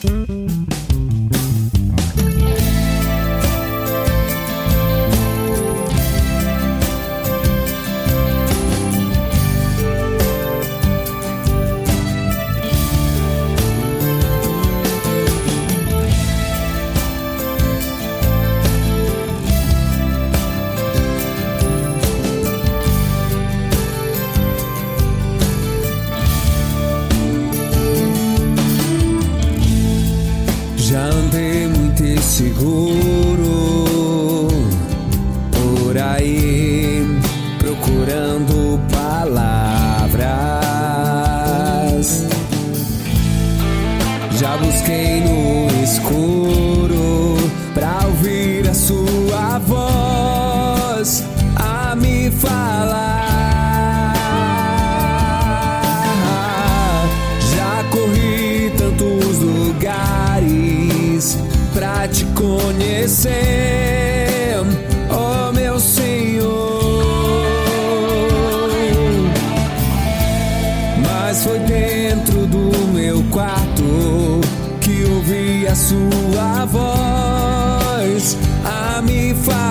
Já andei muito inseguro por aí, procurando palavras. Já busquei no escuro pra ouvir a sua voz a me falar. Já corri tantos lugares pra te conhecer, oh meu Senhor. Mas foi dentro do meu quarto que ouvi a sua voz a me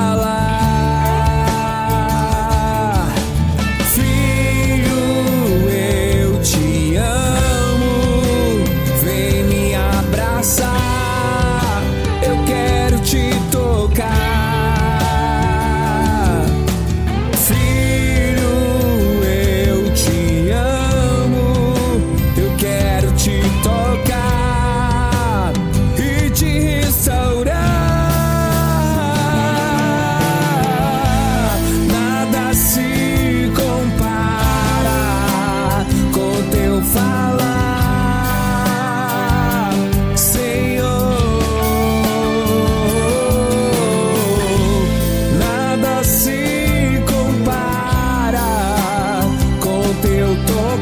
falar. Filho, eu te amo, vem me abraçar, eu quero te tocar. Filho, eu te amo, eu quero te tocar e te restaurar. Nada se compara com teu falar, Senhor. Nada se compara com teu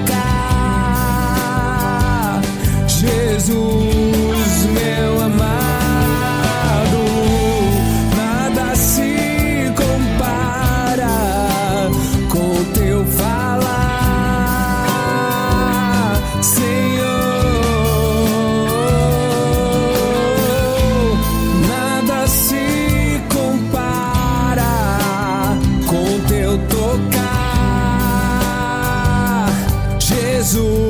tocar, Jesus, meu amado. Nada se compara com teu falar, Senhor. Nada se compara com teu tocar, Jesus.